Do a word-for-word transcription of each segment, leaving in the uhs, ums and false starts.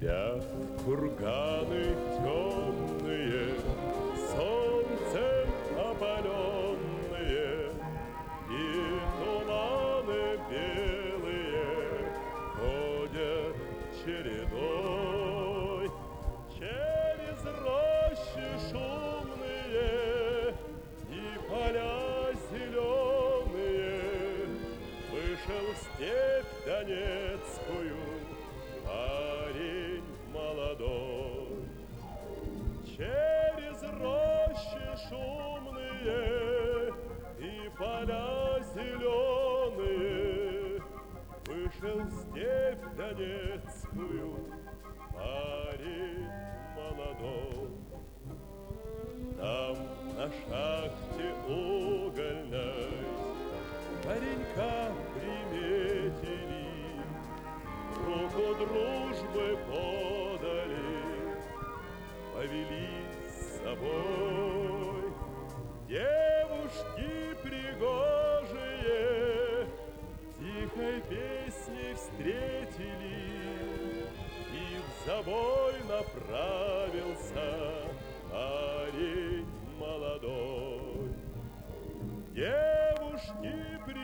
Спят курганы темные, солнцем опаленные, и туманы белые ходят чередой. Через рощи шумные и поля зеленые вышел в степь донецкую парень молодой. Через рощи шумные и поля зеленые вышел в степь донецкую парень молодой. Там на шахте угольной паренька приметили, руку дружбы подали, повели с собой. Девушки пригожие тихой песней встретили, и в забой направился парень молодой. Девушки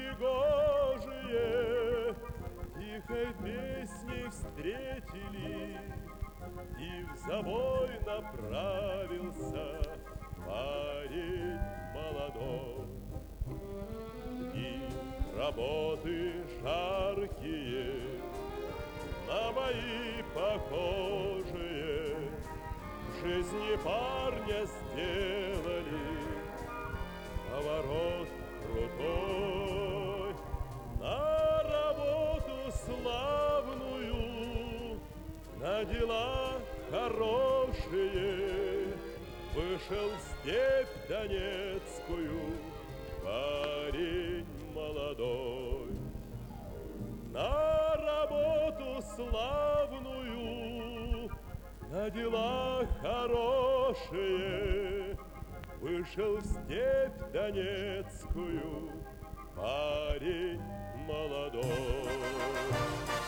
пригожие тихой песней встретили, и в забой направился парень молодой. Дни работы жаркие, на бои похожие, в жизни парня сделали поворот крутой. На работу славную, на дела хорошие вышел в степь донецкую парень молодой. На работу славную, на дела хорошие вышел в степь донецкую парень молодой.